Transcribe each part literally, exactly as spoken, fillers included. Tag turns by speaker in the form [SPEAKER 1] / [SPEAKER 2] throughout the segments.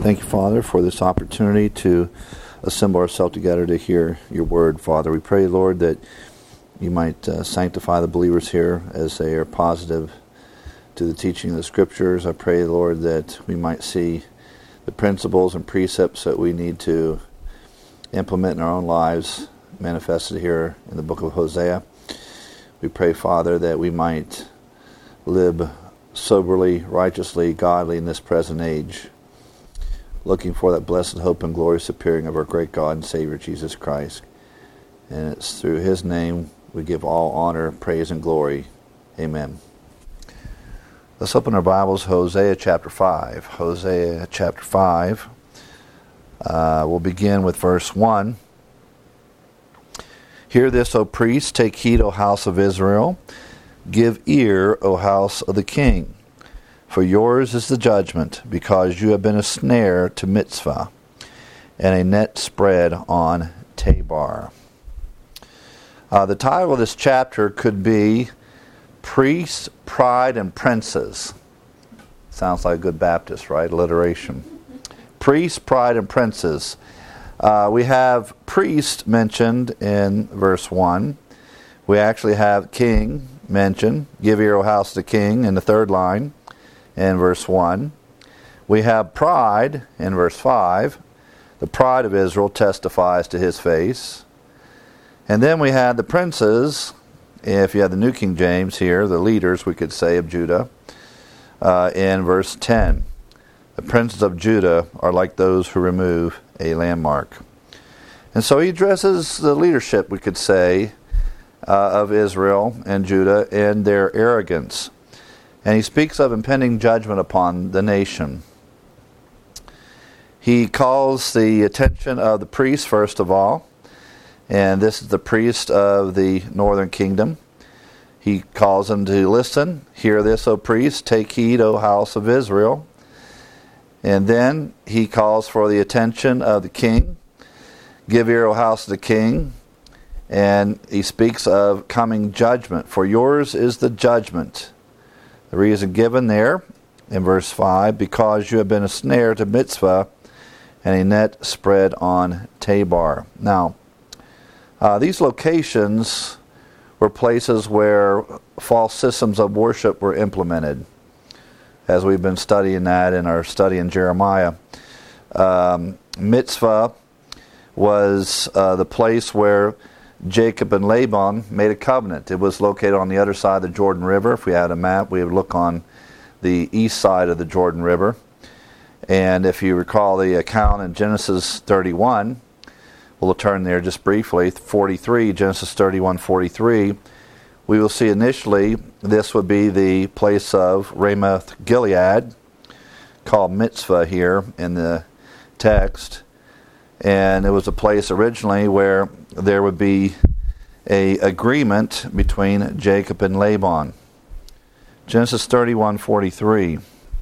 [SPEAKER 1] Thank you, Father, for this opportunity to assemble ourselves together to hear your word, Father. We pray, Lord, that you might uh, sanctify the believers here as they are positive to the teaching of the Scriptures. I pray, Lord, that we might see the principles and precepts that we need to implement in our own lives manifested here in the book of Hosea. We pray, Father, that we might live soberly, righteously, godly in this present age, looking for that blessed hope and glorious appearing of our great God and Savior, Jesus Christ. And it's through His name we give all honor, praise, and glory. Amen. Let's open our Bibles, Hosea chapter five. Hosea chapter five. Uh, we'll begin with verse one. Hear this, O priests, take heed, O house of Israel. Give ear, O house of the king. For yours is the judgment, because you have been a snare to Mitzvah, and a net spread on Tabor. Uh, the title of this chapter could be Priests, Pride, and Princes. Sounds like a good Baptist, right? Alliteration. Priests, Pride, and Princes. Uh, we have priest mentioned in verse one. We actually have king mentioned. Give ear, O house of the king, in the third line. In verse one. We have pride in verse five. The pride of Israel testifies to his face. And then we had the princes, if you have the New King James here, the leaders, we could say, of Judah, uh, in verse ten. The princes of Judah are like those who remove a landmark. And so he addresses the leadership, we could say, uh, of Israel and Judah and their arrogance. And he speaks of impending judgment upon the nation. He calls the attention of the priests, first of all. And this is the priest of the northern kingdom. He calls them to listen. Hear this, O priest. Take heed, O house of Israel. And then he calls for the attention of the king. Give ear, O house of the king. And he speaks of coming judgment. For yours is the judgment. The reason given there in verse five, because you have been a snare to Mitzvah and a net spread on Tabor. Now, uh, these locations were places where false systems of worship were implemented, as we've been studying that in our study in Jeremiah. Um, Mitzvah was uh, the place where Jacob and Laban made a covenant. It was located on the other side of the Jordan River. If we had a map, we would look on the east side of the Jordan River. And if you recall the account in Genesis thirty-one, we'll turn there just briefly, forty-three, Genesis thirty-one, forty-three, we will see initially this would be the place of Ramoth Gilead, called Mitzvah here in the text. And it was a place originally where there would be a agreement between Jacob and Laban. Genesis thirty-one, forty-three.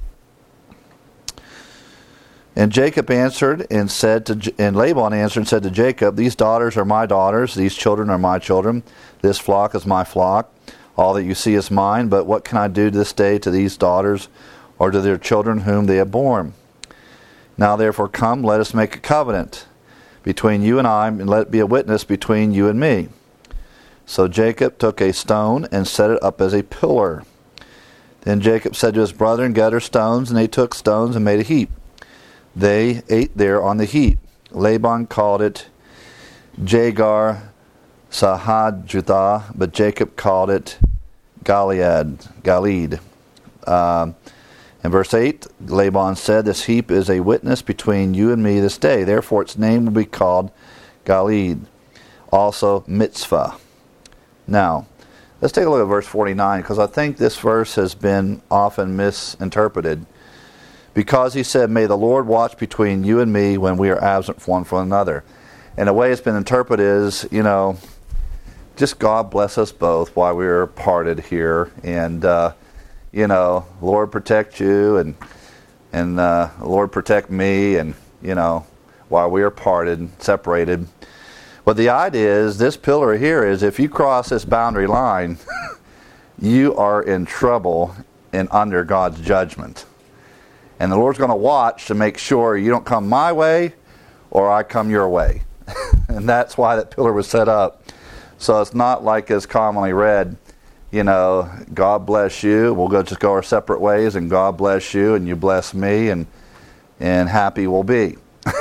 [SPEAKER 1] And Jacob answered and said to, and Laban answered and said to Jacob, these daughters are my daughters, these children are my children, this flock is my flock, all that you see is mine, but what can I do this day to these daughters or to their children whom they have borne? Now therefore come, let us make a covenant between you and I, and let it be a witness between you and me. So Jacob took a stone and set it up as a pillar. Then Jacob said to his brethren, gather stones, and they took stones and made a heap. They ate there on the heap. Laban called it Jagar Sahadjutha, but Jacob called it Gilead. Gilead. Um, In verse eight, Laban said, this heap is a witness between you and me this day. Therefore its name will be called Gilead, also Mitzvah. Now, let's take a look at verse forty-nine, because I think this verse has been often misinterpreted. Because he said, may the Lord watch between you and me when we are absent one from another. And the way it's been interpreted is, you know, just God bless us both while we are parted here. And, uh, you know, Lord protect you, and and uh, Lord protect me, and, you know, while we are parted and separated. But the idea is, this pillar here is, if you cross this boundary line, you are in trouble and under God's judgment. And the Lord's going to watch to make sure you don't come my way or I come your way. And that's why that pillar was set up. So it's not like as commonly read, you know, God bless you, we'll go just go our separate ways, and God bless you, and you bless me, and and happy we'll be.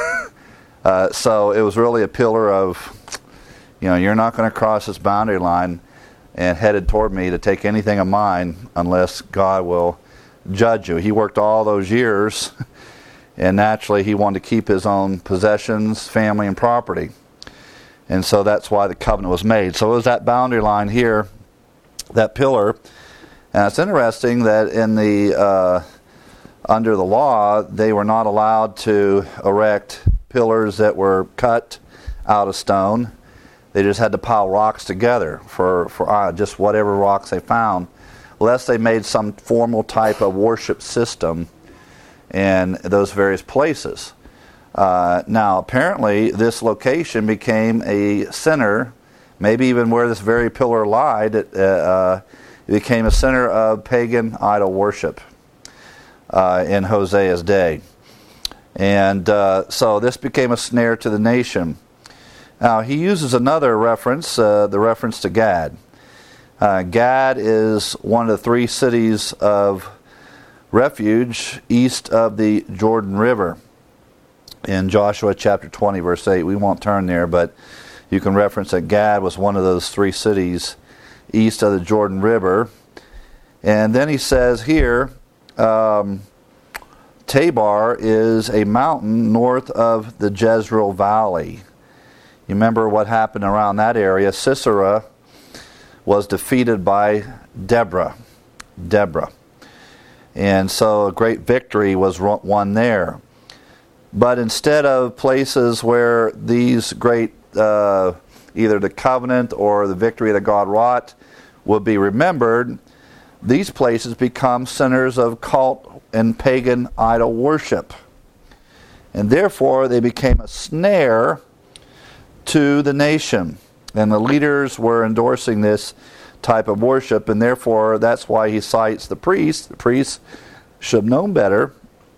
[SPEAKER 1] uh, so it was really a pillar of, you know, you're not going to cross this boundary line and headed toward me to take anything of mine unless God will judge you. He worked all those years, and naturally he wanted to keep his own possessions, family, and property. And so that's why the covenant was made. So it was that boundary line here, that pillar. And it's interesting that in the uh, under the law, they were not allowed to erect pillars that were cut out of stone. They just had to pile rocks together for, for uh, just whatever rocks they found, unless they made some formal type of worship system in those various places. Uh, now, apparently, this location became a center, maybe even where this very pillar lied, it, uh, uh, it became a center of pagan idol worship uh, in Hosea's day. And uh, so this became a snare to the nation. Now, he uses another reference, uh, the reference to Gad. Uh, Gad is one of the three cities of refuge east of the Jordan River. In Joshua chapter twenty, verse eight, we won't turn there, but you can reference that Gad was one of those three cities east of the Jordan River. And then he says here, um, Tabor is a mountain north of the Jezreel Valley. You remember what happened around that area. Sisera was defeated by Deborah. Deborah. And so a great victory was won there. But instead of places where these great, uh, either the covenant or the victory that God wrought would be remembered, these places become centers of cult and pagan idol worship. And therefore they became a snare to the nation. And the leaders were endorsing this type of worship, and therefore that's why he cites the priests. The priests should have known better.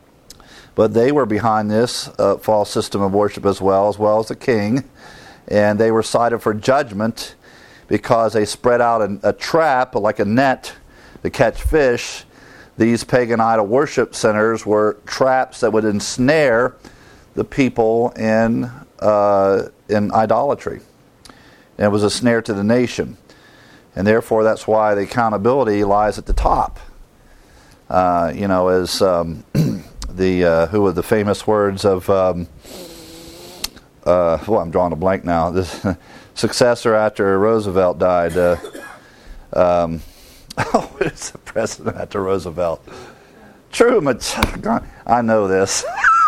[SPEAKER 1] But they were behind this uh, false system of worship as well, as well as the king. And they were cited for judgment because they spread out a, a trap, like a net, to catch fish. These pagan idol worship centers were traps that would ensnare the people in, uh, in idolatry. And it was a snare to the nation. And therefore that's why the accountability lies at the top. Uh, you know, as... Um, The uh, who were the famous words of um, uh, well, I'm drawing a blank now. The successor after Roosevelt died. Uh, um, oh, it's the president after Roosevelt. Truman. I know this.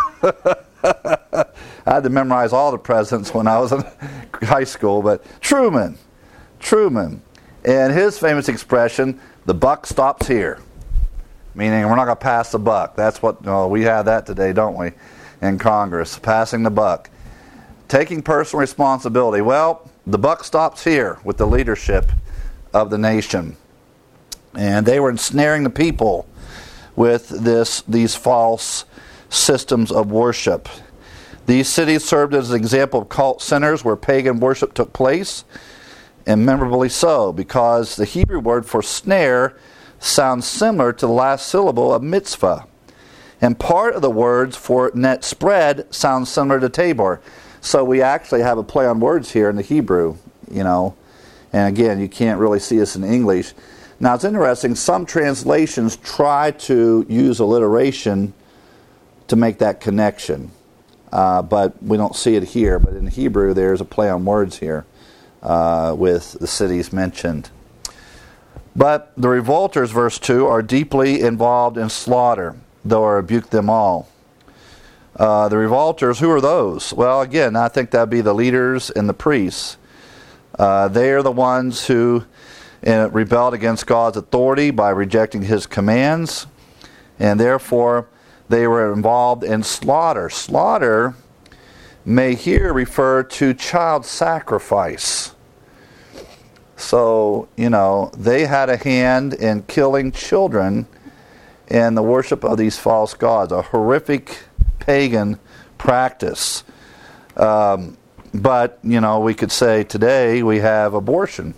[SPEAKER 1] I had to memorize all the presidents when I was in high school. But Truman, Truman, and his famous expression: "The buck stops here." Meaning we're not going to pass the buck. That's what oh, we have that today, don't we, in Congress, passing the buck. Taking personal responsibility. Well, the buck stops here with the leadership of the nation. And they were ensnaring the people with this these false systems of worship. These cities served as an example of cult centers where pagan worship took place, and memorably so, because the Hebrew word for snare sounds similar to the last syllable of mitzvah. And part of the words for net spread sounds similar to Tabor. So we actually have a play on words here in the Hebrew, you know. And again, you can't really see this in English. Now it's interesting, some translations try to use alliteration to make that connection. Uh, but we don't see it here. But in Hebrew, there's a play on words here uh, with the cities mentioned. But the revolters, verse two, are deeply involved in slaughter, though I rebuke them all. Uh, the revolters, who are those? Well, again, I think that would be the leaders and the priests. Uh, they are the ones who uh, rebelled against God's authority by rejecting His commands, and therefore they were involved in slaughter. Slaughter may here refer to child sacrifice. So, you know, they had a hand in killing children and the worship of these false gods, a horrific pagan practice. Um, but, you know, we could say today we have abortion.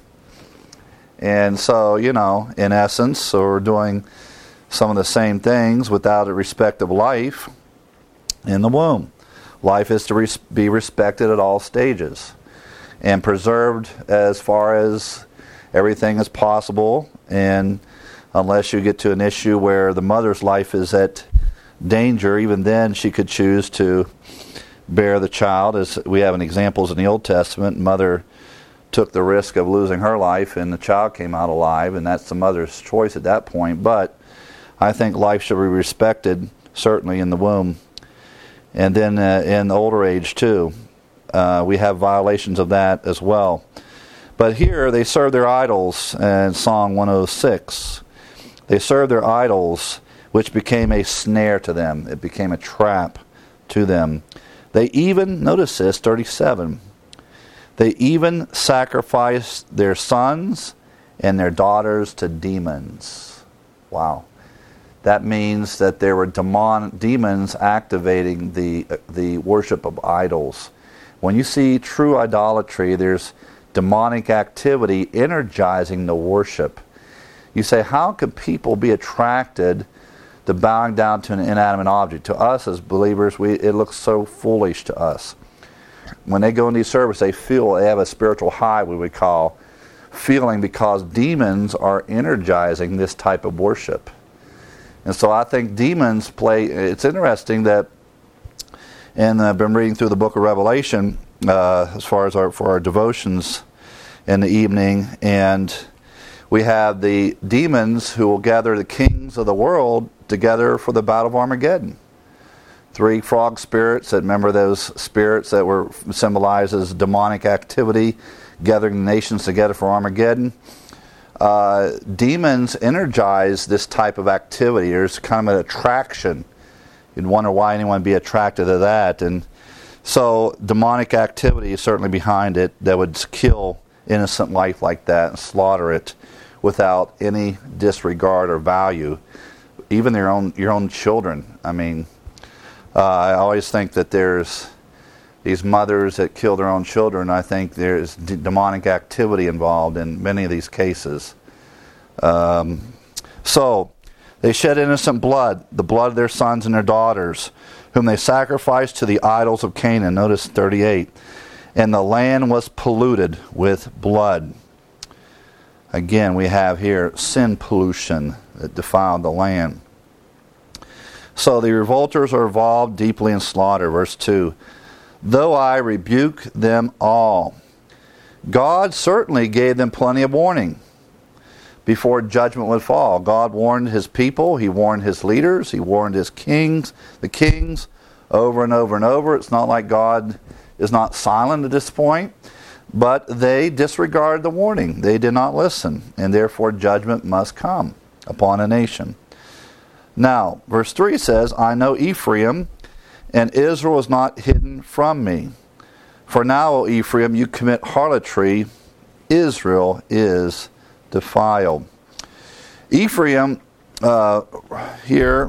[SPEAKER 1] And so, you know, in essence, we're doing some of the same things without a respect of life in the womb. Life is to res- be respected at all stages and preserved as far as everything is possible, and unless you get to an issue where the mother's life is at danger, even then she could choose to bear the child. As we have in examples in the Old Testament, mother took the risk of losing her life and the child came out alive, and that's the mother's choice at that point. But I think life should be respected, certainly in the womb. And then uh, in the older age too, uh, we have violations of that as well. But here they serve their idols in Psalm one oh six. They served their idols, which became a snare to them. It became a trap to them. They even, notice this, thirty-seven, they even sacrificed their sons and their daughters to demons. Wow. That means that there were demon, demons activating the, the worship of idols. When you see true idolatry, there's demonic activity energizing the worship. You say, how could people be attracted to bowing down to an inanimate object? To us as believers, we it looks so foolish to us. When they go into these services, they feel they have a spiritual high, we would call, feeling, because demons are energizing this type of worship. And so I think demons play, it's interesting that, and I've been reading through the book of Revelation uh, as far as our for our devotions in the evening, and we have the demons who will gather the kings of the world together for the battle of Armageddon. Three frog spirits, that remember those spirits that were symbolized as demonic activity, gathering the nations together for Armageddon. Uh, demons energize this type of activity. There's kind of an attraction. You'd wonder why anyone would be attracted to that. And so demonic activity is certainly behind it that would kill innocent life like that and slaughter it without any disregard or value. Even their own your own children. I mean, uh, I always think that there's these mothers that kill their own children. I think there's d- demonic activity involved in many of these cases. Um, so, they shed innocent blood, the blood of their sons and their daughters, whom they sacrificed to the idols of Canaan. Notice thirty-eight. And the land was polluted with blood. Again, we have here sin pollution that defiled the land. So the revolters are involved deeply in slaughter. Verse two. Though I rebuke them all. God certainly gave them plenty of warning before judgment would fall. God warned his people, he warned his leaders, he warned his kings, the kings, over and over and over. It's not like God is not silent at this point, but they disregarded the warning. They did not listen, and therefore judgment must come upon a nation. Now, verse three says, I know Ephraim, and Israel is not hidden from me. For now, O Ephraim, you commit harlotry. Israel is defiled. Ephraim uh, here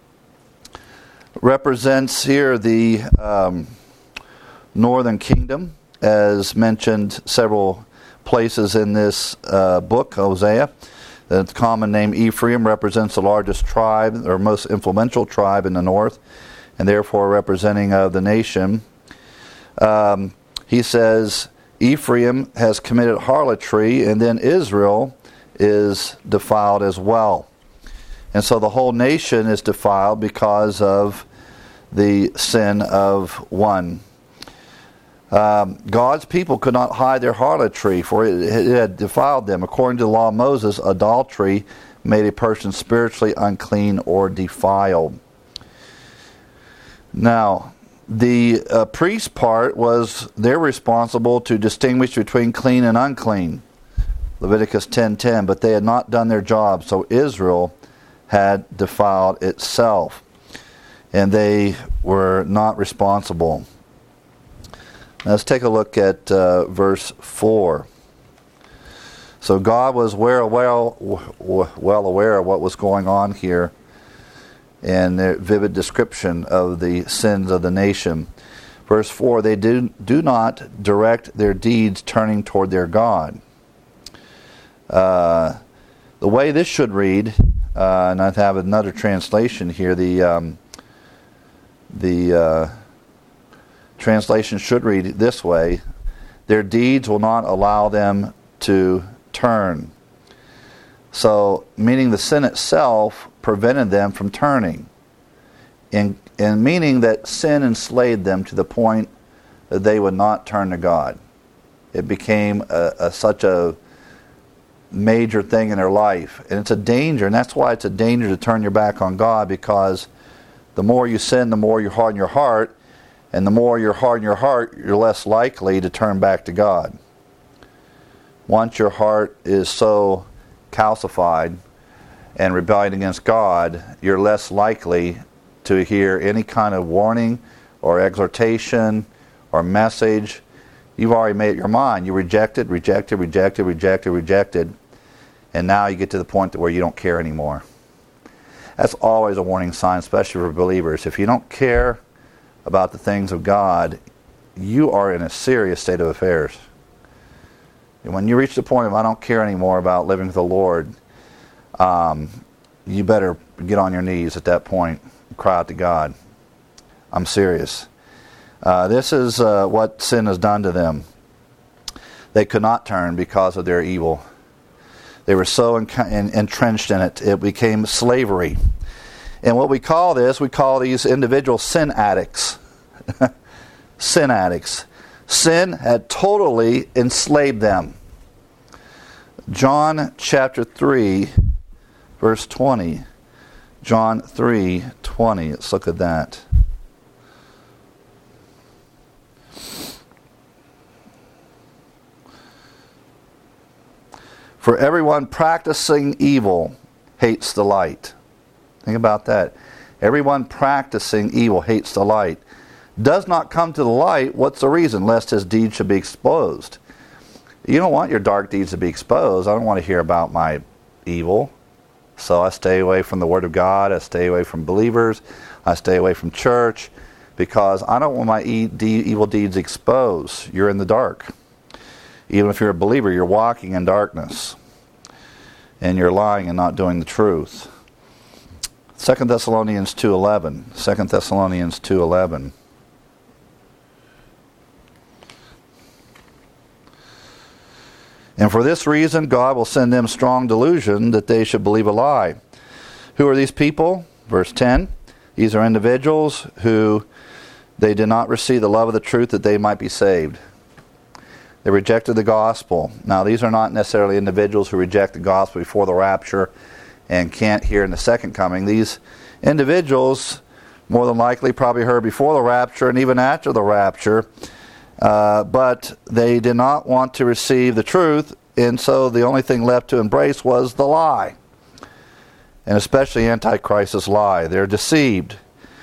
[SPEAKER 1] represents here the um, northern kingdom, as mentioned several places in this uh, book, Hosea. The common name Ephraim represents the largest tribe, or most influential tribe in the north, and therefore representing of the nation. Um, he says Ephraim has committed harlotry, and then Israel is defiled as well. And so the whole nation is defiled because of the sin of one. Um, God's people could not hide their harlotry, for it, it had defiled them. According to the law of Moses, adultery made a person spiritually unclean or defiled. Now, the uh, priest part was, they're responsible to distinguish between clean and unclean. Leviticus ten ten, but they had not done their job, so Israel had defiled itself, and they were not responsible. Now let's take a look at uh, verse four. So God was well, well, well aware of what was going on here and their vivid description of the sins of the nation. Verse four, they do, do not direct their deeds turning toward their God. Uh, the way this should read, uh, and I have another translation here, the um, the uh, translation should read this way: their deeds will not allow them to turn. So, meaning the sin itself prevented them from turning. And, and meaning that sin enslaved them to the point that they would not turn to God. It became a, a, such a major thing in their life. And it's a danger, and that's why it's a danger to turn your back on God, because the more you sin, the more you harden your heart, and the more you harden your heart, you're less likely to turn back to God. Once your heart is so calcified and rebelling against God, you're less likely to hear any kind of warning or exhortation or message. You've already made up your mind. You rejected, rejected, rejected, rejected, rejected, and now you get to the point where you don't care anymore. That's always a warning sign, especially for believers. If you don't care about the things of God, you are in a serious state of affairs. And when you reach the point of, I don't care anymore about living with the Lord, um, you better get on your knees at that point and cry out to God. I'm serious. Uh, this is uh, what sin has done to them. They could not turn because of their evil. They were so en- en- entrenched in it, it became slavery. And what we call this, we call these individuals sin addicts. Sin addicts. Sin had totally enslaved them. John chapter three, verse twenty. John three, twenty. Let's look at that. For everyone practicing evil hates the light. Think about that. Everyone practicing evil hates the light. Does not come to the light. What's the reason? Lest his deeds should be exposed. You don't want your dark deeds to be exposed. I don't want to hear about my evil. So I stay away from the Word of God. I stay away from believers. I stay away from church, because I don't want my e- de- evil deeds exposed. You're in the dark. Even if you're a believer, you're walking in darkness. And you're lying and not doing the truth. Second Thessalonians two eleven. Second Thessalonians two eleven. And for this reason, God will send them strong delusion that they should believe a lie. Who are these people? Verse ten. These are individuals who they did not receive the love of the truth that they might be saved. They rejected the gospel. Now, these are not necessarily individuals who reject the gospel before the rapture and can't hear in the second coming. These individuals, more than likely, probably heard before the rapture and even after the rapture, uh, but they did not want to receive the truth, and so the only thing left to embrace was the lie, and especially Antichrist's lie. They're deceived,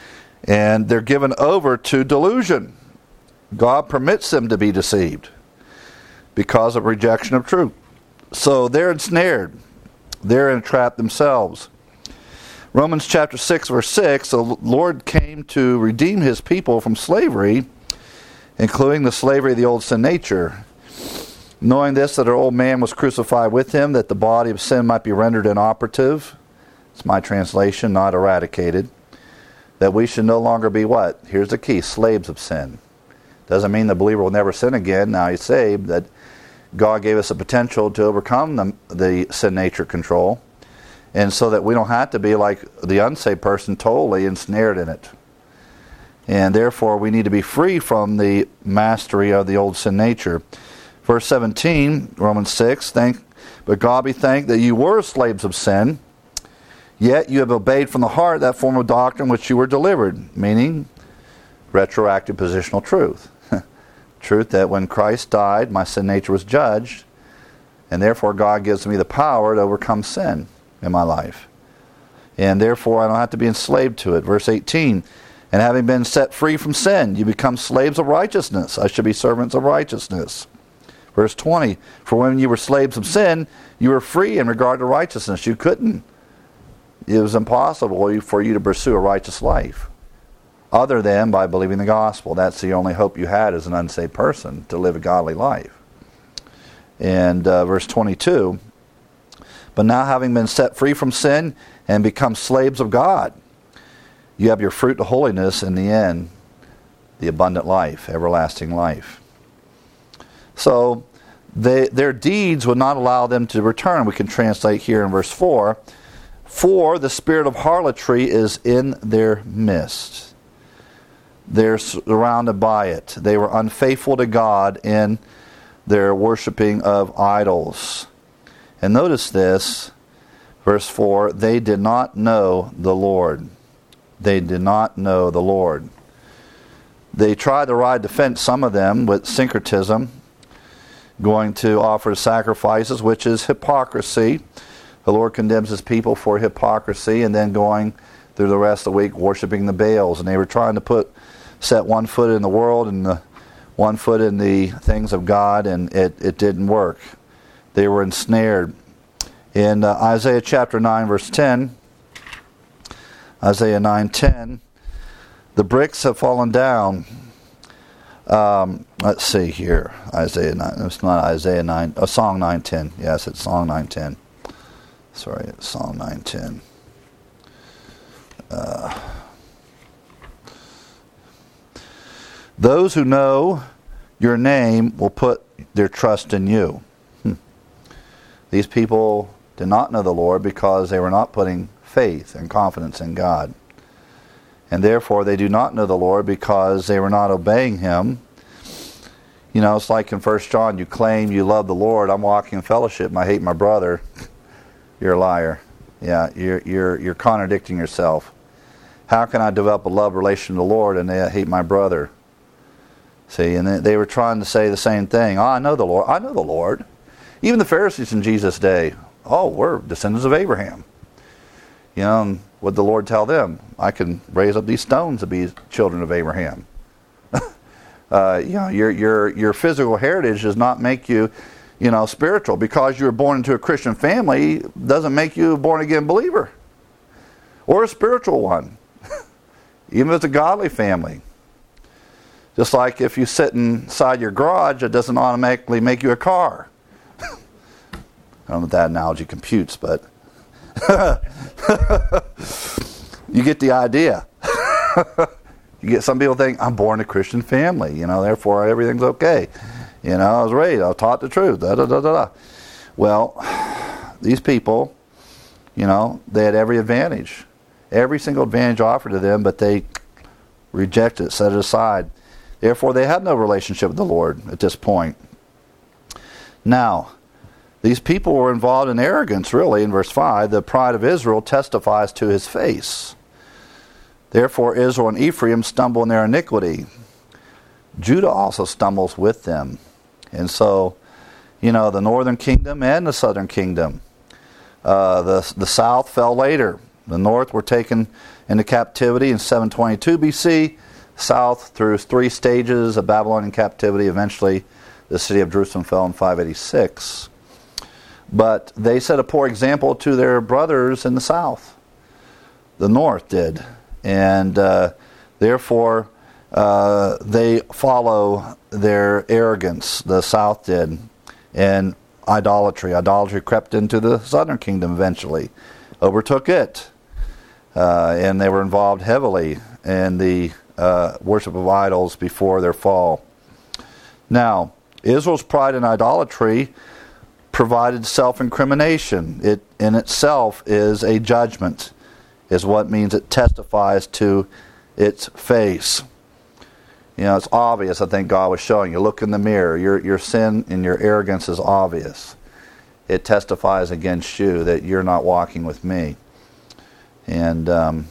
[SPEAKER 1] and they're given over to delusion. God permits them to be deceived because of rejection of truth. So they're ensnared. They're entrapped themselves. Romans chapter six, verse six, the Lord came to redeem his people from slavery, including the slavery of the old sin nature. Knowing this, that our old man was crucified with him, that the body of sin might be rendered inoperative. It's my translation, not eradicated. That we should no longer be what? Here's the key, slaves of sin. Doesn't mean the believer will never sin again. Now he's saved. That God gave us a potential to overcome the, the sin nature control, and so that we don't have to be like the unsaved person, totally ensnared in it. And therefore we need to be free from the mastery of the old sin nature. Verse seventeen, Romans six, thank, but God be thanked that you were slaves of sin, yet you have obeyed from the heart that form of doctrine which you were delivered, meaning retroactive positional truth. Truth that when Christ died, my sin nature was judged, and therefore God gives me the power to overcome sin in my life. And therefore I don't have to be enslaved to it. Verse eighteen, and having been set free from sin, you become slaves of righteousness. I should be servants of righteousness. Verse twenty, for when you were slaves of sin, you were free in regard to righteousness. You couldn't it was impossible for you to pursue a righteous life other than by believing the gospel. That's the only hope you had as an unsaved person, to live a godly life. And uh, verse twenty-two, but now having been set free from sin and become slaves of God, you have your fruit of holiness in the end, the abundant life, everlasting life. So they, their deeds would not allow them to return. We can translate here in verse four, for the spirit of harlotry is in their midst. They're surrounded by it. They were unfaithful to God in their worshiping of idols. And notice this, verse four, they did not know the Lord. They did not know the Lord. They tried to ride the fence, some of them, with syncretism, going to offer sacrifices, which is hypocrisy. The Lord condemns his people for hypocrisy, and then going through the rest of the week worshiping the Baals. And they were trying to put set one foot in the world and the one foot in the things of God, and it, it didn't work. They were ensnared. In uh, Isaiah chapter nine, verse ten, Isaiah nine ten, the bricks have fallen down. Um, let's see here. Isaiah nine. It's not Isaiah nine. Oh, Song nine ten. Yes, it's Song nine ten. Sorry, it's Psalm nine ten. Uh, those who know your name will put their trust in you. Hmm. These people did not know the Lord because they were not putting faith and confidence in God. And therefore they do not know the Lord because they were not obeying Him. You know, it's like in First John, you claim you love the Lord. I'm walking in fellowship and I hate my brother. You're a liar. Yeah, you're you're you're contradicting yourself. How can I develop a love relation to the Lord and I hate my brother? See, and they were trying to say the same thing. Oh, I know the Lord. I know the Lord. Even the Pharisees in Jesus' day. Oh, we're descendants of Abraham. You know, and what did the Lord tell them? I can raise up these stones to be children of Abraham. uh, you know, your your your physical heritage does not make you, you know, spiritual. Because you were born into a Christian family doesn't make you a born-again believer. Or a spiritual one. Even if it's a godly family. Just like if you sit inside your garage, it doesn't automatically make you a car. I don't know if that analogy computes, but you get the idea. You get some people think, I'm born in a Christian family, you know, therefore everything's okay. You know, I was raised, I was taught the truth. Da, da, da, da, da. Well, these people, you know, they had every advantage. Every single advantage offered to them, but they rejected it, set it aside. Therefore, they had no relationship with the Lord at this point. Now, these people were involved in arrogance, really, in verse five. The pride of Israel testifies to his face. Therefore, Israel and Ephraim stumble in their iniquity. Judah also stumbles with them. And so, you know, the northern kingdom and the southern kingdom. Uh, the, the south fell later. The north were taken into captivity in seven twenty-two B C, south through three stages of Babylonian captivity. Eventually, the city of Jerusalem fell in five eighty-six. But they set a poor example to their brothers in the south. The north did. And uh, therefore, uh, they follow their arrogance. The south did. And idolatry. Idolatry crept into the southern kingdom eventually. Overtook it. Uh, and they were involved heavily in the uh, worship of idols before their fall. Now, Israel's pride and idolatry provided self-incrimination. It in itself is a judgment, is what means it testifies to its face. You know, it's obvious, I think God was showing you. Look in the mirror. Your, your sin and your arrogance is obvious. It testifies against you that you're not walking with me. And um,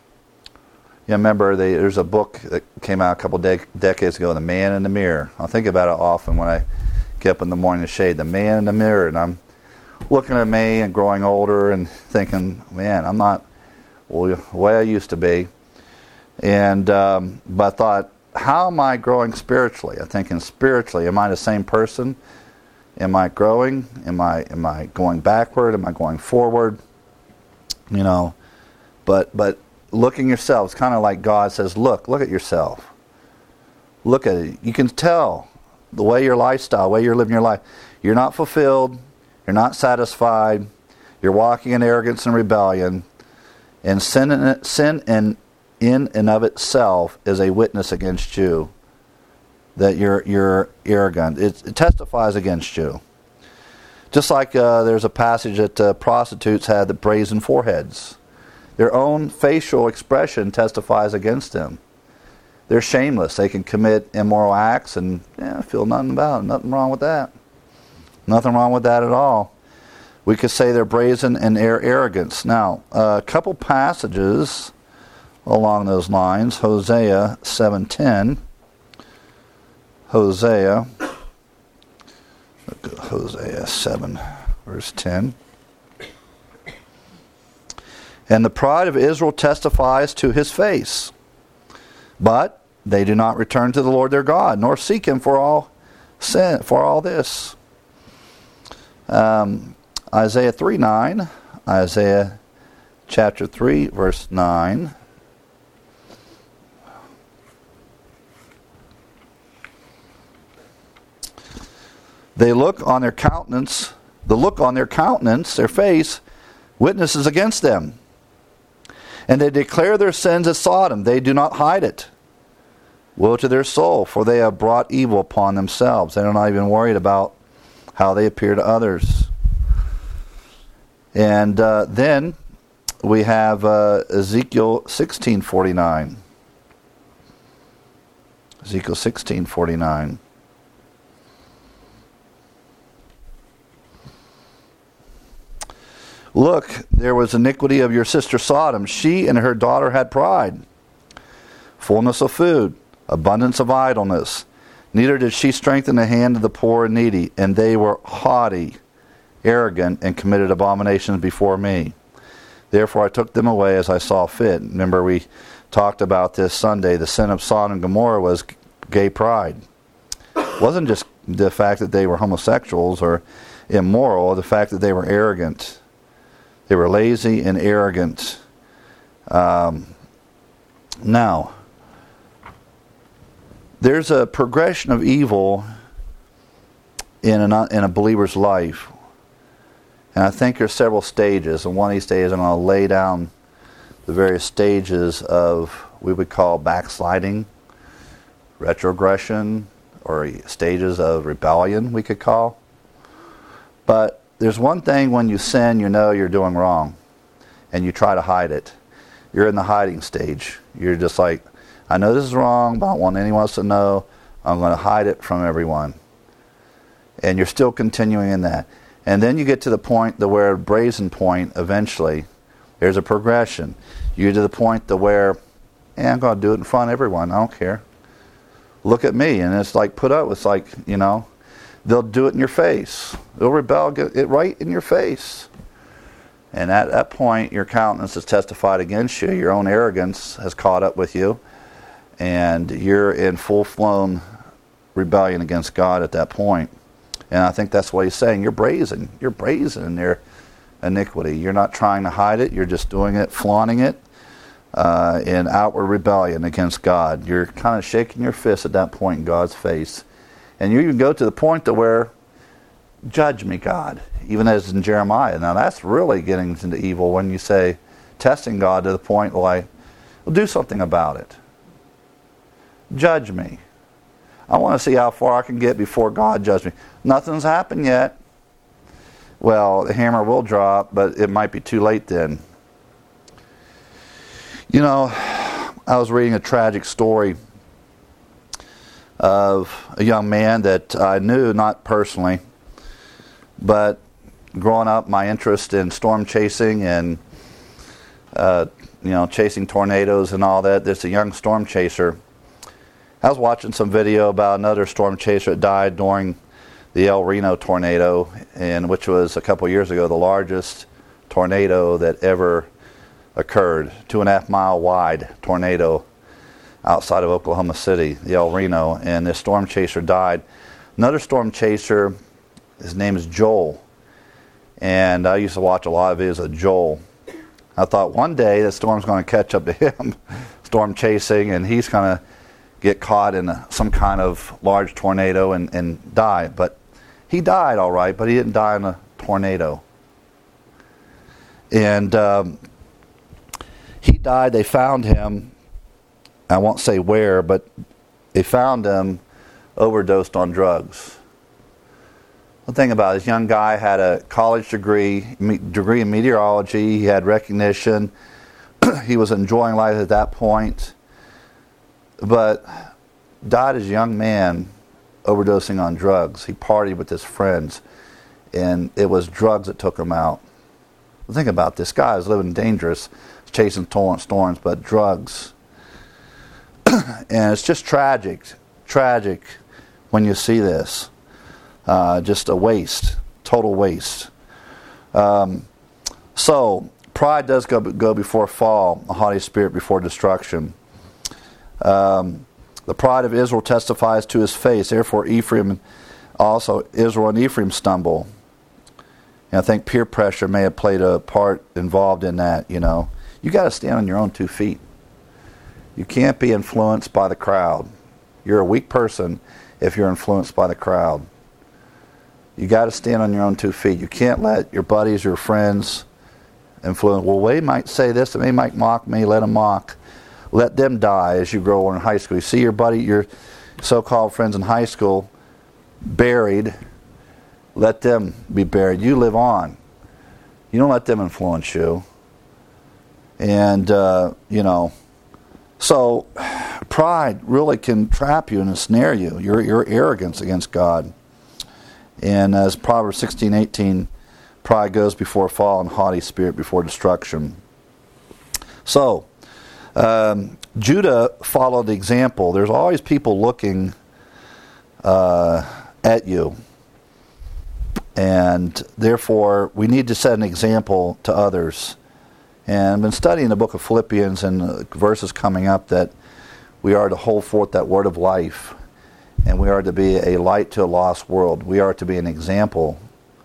[SPEAKER 1] you remember they, there's a book that came out a couple de- decades ago, The Man in the Mirror. I think about it often when I get up in the morning to shade. The man in the mirror, and I'm looking at me and growing older and thinking, man, I'm not well, the way I used to be. And um, but I thought, how am I growing spiritually? I'm thinking spiritually, am I the same person? Am I growing? Am I am I going backward? Am I going forward? You know, but but looking yourself, it's kind of like God says, look, look at yourself. Look at it. You can tell the way your lifestyle, the way you're living your life. You're not fulfilled. You're not satisfied. You're walking in arrogance and rebellion. And sin in, sin in, in and of itself is a witness against you. That you're you're arrogant. It, it testifies against you. Just like uh, there's a passage that uh, prostitutes had the brazen foreheads. Their own facial expression testifies against them. They're shameless. They can commit immoral acts and yeah, feel nothing about it. Nothing wrong with that. Nothing wrong with that at all. We could say they're brazen and ar- arrogance. Now, a couple passages along those lines. Hosea seven ten. Hosea. Hosea seven, verse ten. And the pride of Israel testifies to his face. But they do not return to the Lord their God, nor seek him for all sin, for all this. Um, Isaiah three nine. Isaiah chapter three, verse nine. They look on their countenance, the look on their countenance, their face, witnesses against them. And they declare their sins as Sodom. They do not hide it. Woe to their soul, for they have brought evil upon themselves. They're not even worried about how they appear to others. And uh, then we have uh, Ezekiel sixteen forty-nine. Ezekiel sixteen forty-nine. Look, there was iniquity of your sister Sodom. She and her daughter had pride, fullness of food, abundance of idleness. Neither did she strengthen the hand of the poor and needy, and they were haughty, arrogant, and committed abominations before me. Therefore I took them away as I saw fit. Remember, we talked about this Sunday. The sin of Sodom and Gomorrah was gay pride. It wasn't just the fact that they were homosexuals or immoral, the fact that they were arrogant. They were lazy and arrogant. Um, now, there's a progression of evil in a, in a believer's life. And I think there's several stages. And one of these stages, I'm going to lay down the various stages of we would call backsliding, retrogression, or stages of rebellion, we could call. But there's one thing when you sin, you know you're doing wrong, and you try to hide it. You're in the hiding stage. You're just like, I know this is wrong, but I don't want anyone else to know. I'm going to hide it from everyone. And you're still continuing in that. And then you get to the point, the where brazen point, eventually, there's a progression. You get to the point to where, yeah, I'm going to do it in front of everyone. I don't care. Look at me. And it's like put up. It's like, you know, they'll do it in your face. They'll rebel, get it right in your face. And at that point, your countenance is testified against you. Your own arrogance has caught up with you. And you're in full-blown rebellion against God at that point. And I think that's what he's saying. You're brazen. You're brazen in their iniquity. You're not trying to hide it. You're just doing it, flaunting it uh, in outward rebellion against God. You're kind of shaking your fist at that point in God's face. And you even go to the point to where, judge me, God, even as in Jeremiah. Now that's really getting into evil when you say, testing God to the point like, well, do something about it. Judge me. I want to see how far I can get before God judges me. Nothing's happened yet. Well, the hammer will drop, but it might be too late then. You know, I was reading a tragic story of a young man that I knew, not personally, but growing up, my interest in storm chasing and, uh, you know, chasing tornadoes and all that. There's a young storm chaser. I was watching some video about another storm chaser that died during the El Reno tornado, and which was a couple years ago the largest tornado that ever occurred. Two and a half mile wide tornado outside of Oklahoma City, the El Reno, and this storm chaser died. Another storm chaser, his name is Joel, and I used to watch a lot of videos of Joel. I thought one day the storm's going to catch up to him, storm chasing, and he's going to get caught in a, some kind of large tornado and, and die. But he died all right, but he didn't die in a tornado. And um, he died. They found him. I won't say where, but they found him overdosed on drugs. The thing about it, this young guy had a college degree, me, degree in meteorology. He had recognition. He was enjoying life at that point, but died as a young man overdosing on drugs. He partied with his friends, and it was drugs that took him out. Think about this guy is living dangerous, chasing storms, but drugs. And it's just tragic, tragic when you see this. Uh, just a waste, total waste. Um, so, pride does go, go before a fall, a haughty spirit before destruction. Um, the pride of Israel testifies to his face. Therefore, Ephraim, also Israel and Ephraim stumble. And I think peer pressure may have played a part involved in that, you know. You got to stand on your own two feet. You can't be influenced by the crowd. You're a weak person if you're influenced by the crowd. You got to stand on your own two feet. You can't let your buddies, your friends influence. Well, they might say this, they might mock me, let them mock. Let them die as you grow in high school. You see your buddy, your so-called friends in high school buried. Let them be buried. You live on. You don't let them influence you. And, uh, you know, so pride really can trap you and ensnare you. Your, your arrogance against God. And as Proverbs sixteen eighteen, pride goes before a fall and haughty spirit before destruction. So, um, Judah followed the example. There's always people looking uh, at you. And therefore, we need to set an example to others. And I've been studying the book of Philippians and uh, verses coming up that we are to hold forth that word of life. And we are to be a light to a lost world. We are to be an example.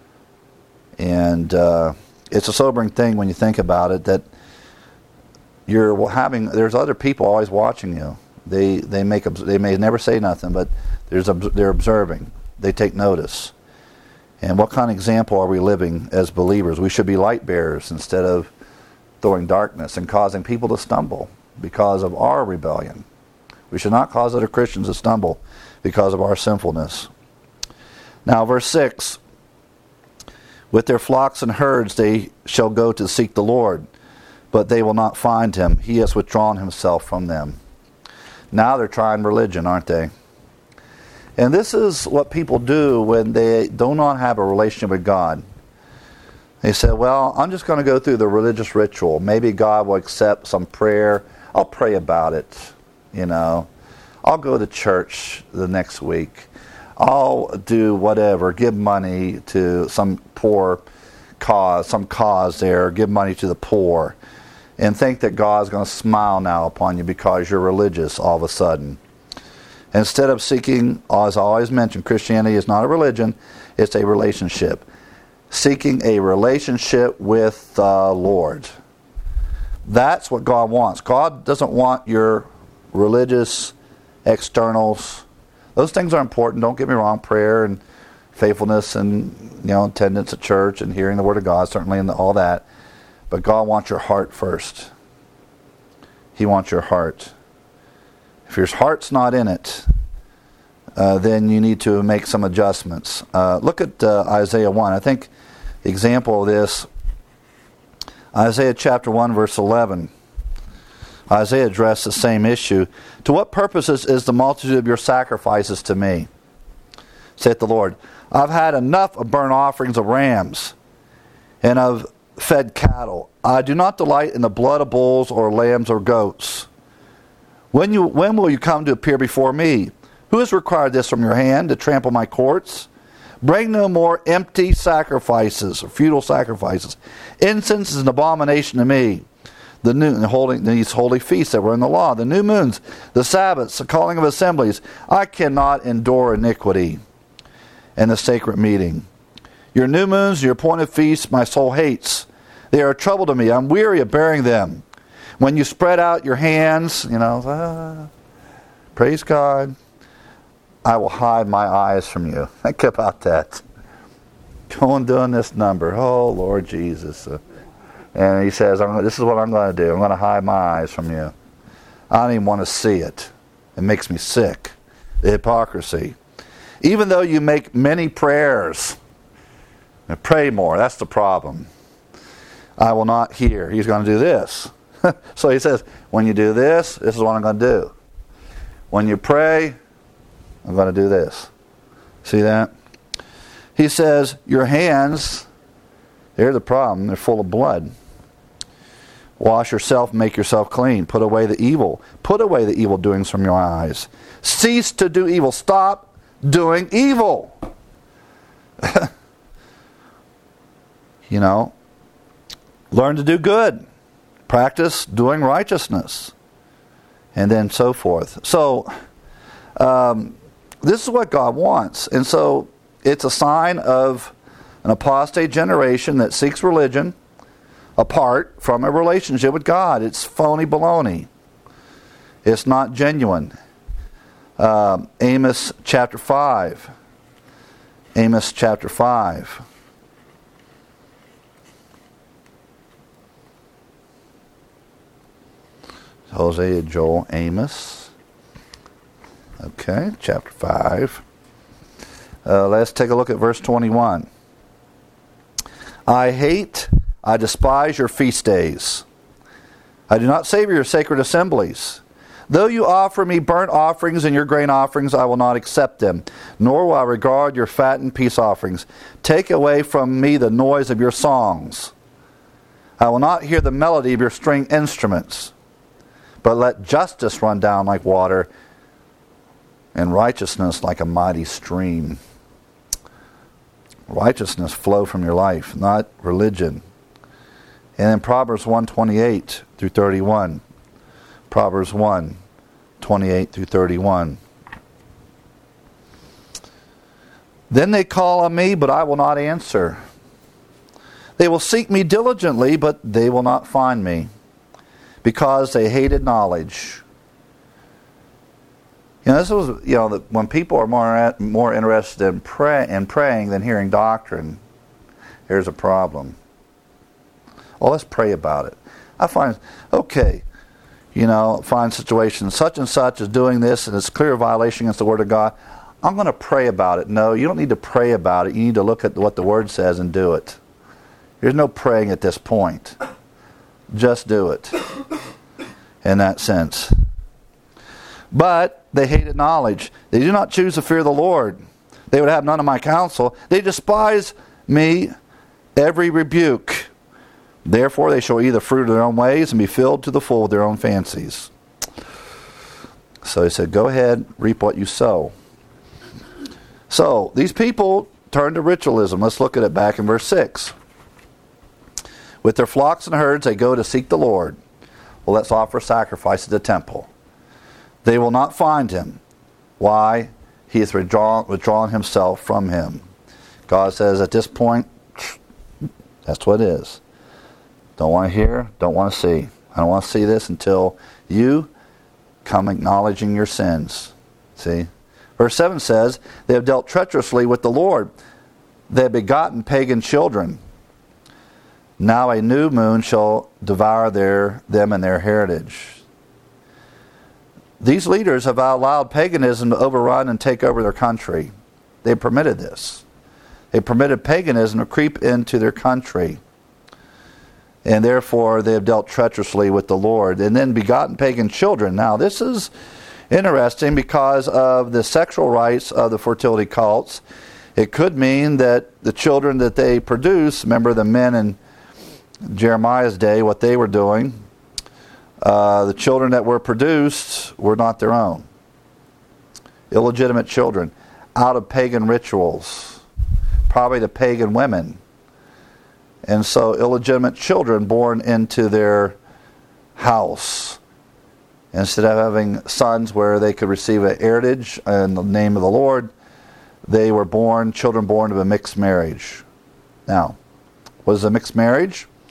[SPEAKER 1] And uh, it's a sobering thing when you think about it that you're having. There's other people always watching you. They they make they may never say nothing, but there's they're observing. They take notice. And what kind of example are we living as believers? We should be light bearers instead of throwing darkness and causing people to stumble because of our rebellion. We should not cause other Christians to stumble because of our sinfulness. Now, verse six, with their flocks and herds they shall go to seek the Lord, but they will not find him. He has withdrawn himself from them. Now they're trying religion, aren't they? And this is what people do when they do not have a relationship with God. They say, well, I'm just going to go through the religious ritual. Maybe God will accept some prayer. I'll pray about it, you know. I'll go to church the next week. I'll do whatever, give money to some poor cause, some cause there, give money to the poor, and think that God's going to smile now upon you because you're religious all of a sudden. Instead of seeking, as I always mention, Christianity is not a religion, it's a relationship. Seeking a relationship with the Lord. That's what God wants. God doesn't want your religious externals. Those things are important. Don't get me wrong. Prayer and faithfulness and, you know, attendance at church and hearing the Word of God, certainly, and all that. But God wants your heart first. He wants your heart. If your heart's not in it, uh, then you need to make some adjustments. Uh, look at uh, Isaiah one. I think the example of this, Isaiah chapter one, verse eleven. Isaiah addressed the same issue. To what purposes is the multitude of your sacrifices to me? Saith the Lord. I've had enough of burnt offerings of rams and of fed cattle. I do not delight in the blood of bulls or lambs or goats. When you when will you come to appear before me? Who has required this from your hand to trample my courts? Bring no more empty sacrifices or futile sacrifices. Incense is an abomination to me. The new holding these holy feasts that were in the law, the new moons, the Sabbaths, the calling of assemblies. I cannot endure iniquity and the sacred meeting. Your new moons, your appointed feasts, my soul hates. They are a trouble to me. I'm weary of bearing them. When you spread out your hands, you know, ah, praise God, I will hide my eyes from you. Think about that. Going doing this number. Oh, Lord Jesus. Uh, and he says, I'm, this is what I'm going to do. I'm going to hide my eyes from you. I don't even want to see it. It makes me sick. The hypocrisy. Even though you make many prayers, and pray more. That's the problem. I will not hear. He's going to do this. So he says, when you do this, this is what I'm going to do. When you pray, I'm going to do this. See that? He says, your hands, they're the problem. They're full of blood. Wash yourself, make yourself clean. Put away the evil. Put away the evil doings from your eyes. Cease to do evil. Stop doing evil. You know, learn to do good. Practice doing righteousness. And then so forth. So, um, this is what God wants. And so, it's a sign of an apostate generation that seeks religion apart from a relationship with God. It's phony baloney. It's not genuine. Um, Amos chapter five. Amos chapter five. Hosea, Joel, Amos. Okay, chapter five. Uh, let's take a look at verse twenty-one. I hate, I despise your feast days. I do not savor your sacred assemblies. Though you offer me burnt offerings and your grain offerings, I will not accept them, nor will I regard your fattened peace offerings. Take away from me the noise of your songs. I will not hear the melody of your string instruments. But let justice run down like water, and righteousness like a mighty stream. Righteousness flow from your life, not religion. And in Proverbs one twenty-eight through thirty-one. Proverbs one twenty-eight through thirty-one. Then they call on me, but I will not answer. They will seek me diligently, but they will not find me, because they hated knowledge. You know, this was, you know, that when people are more more interested in pray in praying than hearing doctrine, here's a problem. Well, let's pray about it. I find, okay, you know, find situations such and such is doing this, and it's clear violation against the Word of God. I'm going to pray about it. No, you don't need to pray about it. You need to look at what the Word says and do it. There's no praying at this point. Just do it. In that sense. But they hated knowledge. They do not choose to fear the Lord. They would have none of my counsel. They despise me, every rebuke. Therefore they shall eat the fruit of their own ways and be filled to the full with their own fancies. So he said, go ahead, reap what you sow. So these people turn to ritualism. Let's look at it back in verse six. With their flocks and herds they go to seek the Lord. Well, let's offer sacrifice at the temple. They will not find him. Why? He has withdrawn, withdrawn himself from him. God says at this point, that's what it is. Don't want to hear, don't want to see. I don't want to see this until you come acknowledging your sins. See? Verse seven says, they have dealt treacherously with the Lord. They have begotten pagan children. Now a new moon shall devour their them and their heritage. These leaders have allowed paganism to overrun and take over their country. They permitted this. They permitted paganism to creep into their country. And therefore they have dealt treacherously with the Lord. And then begotten pagan children. Now this is interesting because of the sexual rights of the fertility cults. It could mean that the children that they produce, remember the men in Jeremiah's day, what they were doing, uh, the children that were produced were not their own. Illegitimate children, out of pagan rituals, probably the pagan women. And so illegitimate children born into their house. Instead of having sons where they could receive an heritage in the name of the Lord, they were born, children born of a mixed marriage. Now, what is a mixed marriage?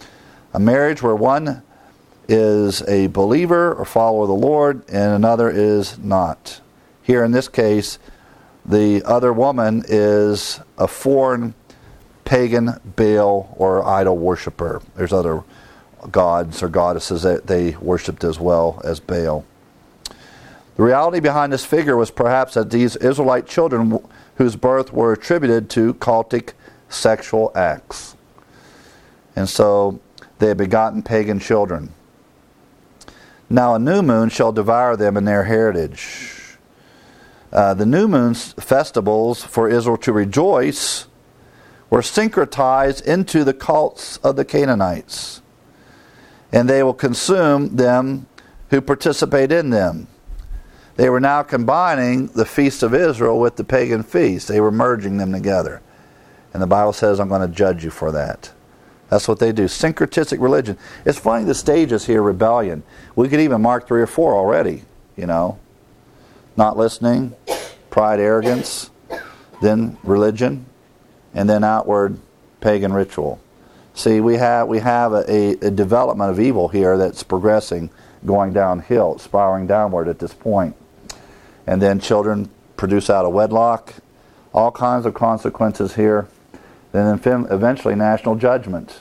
[SPEAKER 1] A marriage where one is a believer or follower of the Lord and another is not. Here in this case, the other woman is a foreign pagan Baal or idol worshiper. There's other gods or goddesses that they worshipped as well as Baal. The reality behind this figure was perhaps that these Israelite children whose birth were attributed to cultic sexual acts. And so they had begotten pagan children. Now a new moon shall devour them in their heritage. Uh, the new moon's festivals for Israel to rejoice were syncretized into the cults of the Canaanites. And they will consume them who participate in them. They were now combining the feast of Israel with the pagan feast. They were merging them together. And the Bible says, I'm going to judge you for that. That's what they do. Syncretistic religion. It's funny the stages here, rebellion. We could even mark three or four already, you know. Not listening, pride, arrogance, then religion, and then outward pagan ritual. See, we have we have a, a development of evil here that's progressing, going downhill, spiraling downward at this point. And then children produce out of wedlock, all kinds of consequences here. Then eventually national judgment.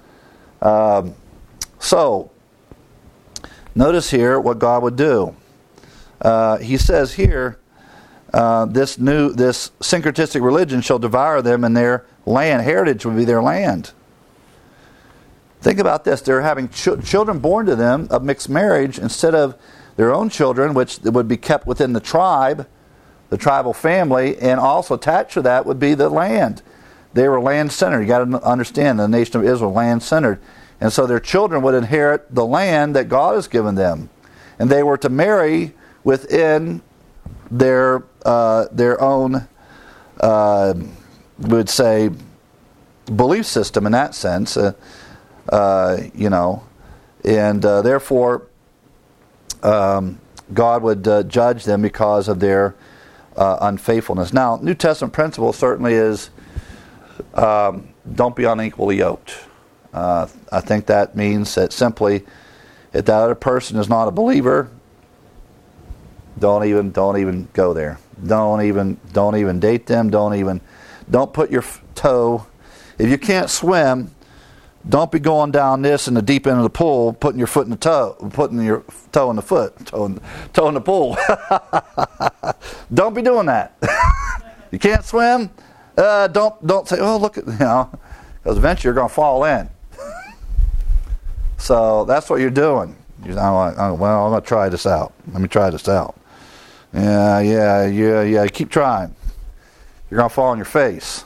[SPEAKER 1] Um, so, notice here what God would do. Uh, he says here, uh, this new, this syncretistic religion shall devour them, and their land, heritage would be their land. Think about this. They're having ch- children born to them of mixed marriage instead of their own children, which would be kept within the tribe, the tribal family, and also attached to that would be the land. They were land-centered. You got to understand, the nation of Israel, land-centered. And so their children would inherit the land that God has given them. And they were to marry within their uh, their own, uh, we would say, belief system in that sense. Uh, uh, you know, and uh, therefore um, God would uh, judge them because of their uh, unfaithfulness. Now, New Testament principle certainly is um, don't be unequally yoked. Uh, I think that means that simply if that other person is not a believer, don't even don't even go there. Don't even don't even date them. Don't even don't put your toe. If you can't swim, don't be going down this in the deep end of the pool, putting your foot in the toe, putting your toe in the foot, toe in, toe in the pool. Don't be doing that. You can't swim. Uh, don't don't say, oh look at, you know, because eventually you're going to fall in. So that's what you're doing. You're like, oh, well, I'm going to try this out. Let me try this out. Yeah, yeah, yeah, yeah. Keep trying. You're going to fall on your face.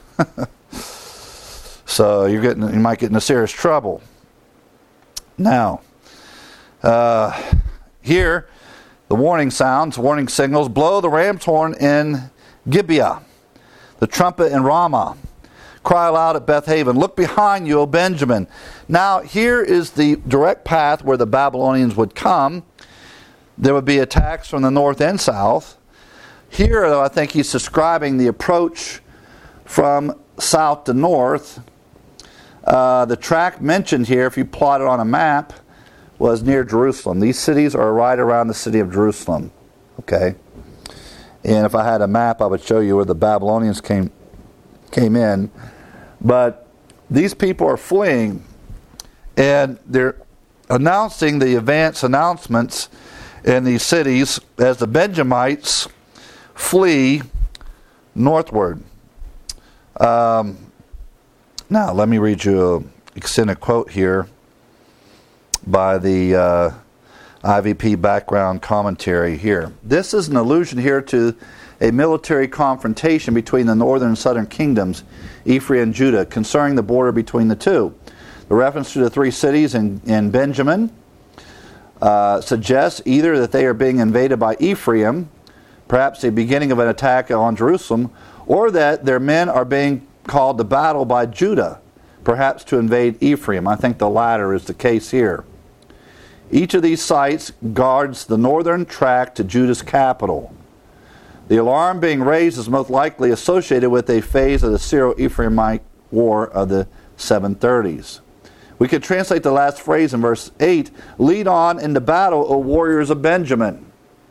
[SPEAKER 1] So you're getting, you might get into serious trouble. Now, uh, here, the warning sounds, warning signals: blow the ram's horn in Gibeah, the trumpet in Ramah. Cry aloud at Bethaven. Look behind you, O Benjamin. Now, here is the direct path where the Babylonians would come. There would be attacks from the north and south. Here, though, I think he's describing the approach from south to north. Uh, the track mentioned here, if you plot it on a map, was near Jerusalem. These cities are right around the city of Jerusalem. Okay? And if I had a map, I would show you where the Babylonians came came in. But these people are fleeing, and they're announcing the advance announcements in these cities as the Benjamites flee northward. Um, now, let me read you an extended quote here by the uh, I V P background commentary here. This is an allusion here to a military confrontation between the northern and southern kingdoms, Ephraim and Judah, concerning the border between the two. The reference to the three cities in, in Benjamin uh, suggests either that they are being invaded by Ephraim, perhaps the beginning of an attack on Jerusalem, or that their men are being called to battle by Judah, perhaps to invade Ephraim. I think the latter is the case here. Each of these sites guards the northern track to Judah's capital. The alarm being raised is most likely associated with a phase of the Syro-Ephraimite War of the seven thirties, We could translate the last phrase in verse eight, lead on into battle, O warriors of Benjamin.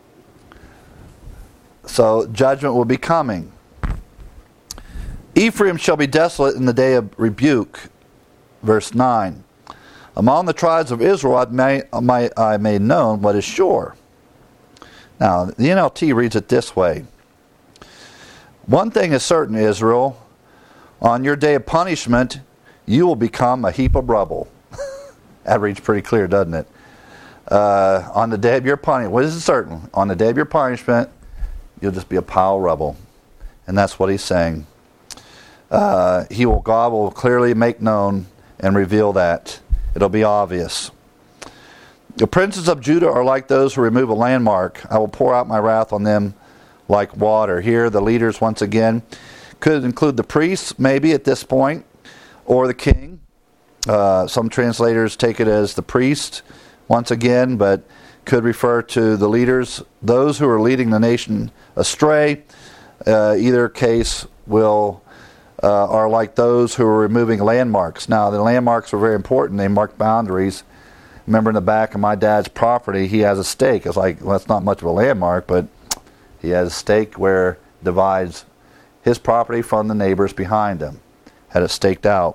[SPEAKER 1] So judgment will be coming. Ephraim shall be desolate in the day of rebuke. Verse nine. Among the tribes of Israel I made, I made known what is sure. Now, the N L T reads it this way. One thing is certain, Israel, on your day of punishment, you will become a heap of rubble. That reads pretty clear, doesn't it? Uh, on the day of your punishment, what is certain? On the day of your punishment, you'll just be a pile of rubble. And that's what he's saying. Uh, he will, God will clearly make known and reveal that. It'll be obvious. The princes of Judah are like those who remove a landmark. I will pour out my wrath on them like water. Here, the leaders, once again, could include the priests, maybe at this point, or the king. Uh, some translators take it as the priest, once again, but could refer to the leaders, those who are leading the nation astray. Uh, either case will uh, are like those who are removing landmarks. Now, the landmarks are very important. They mark boundaries. Remember, in the back of my dad's property, he has a stake. It's like, well, that's not much of a landmark, but he has a stake where it divides his property from the neighbors behind him. Had it staked out.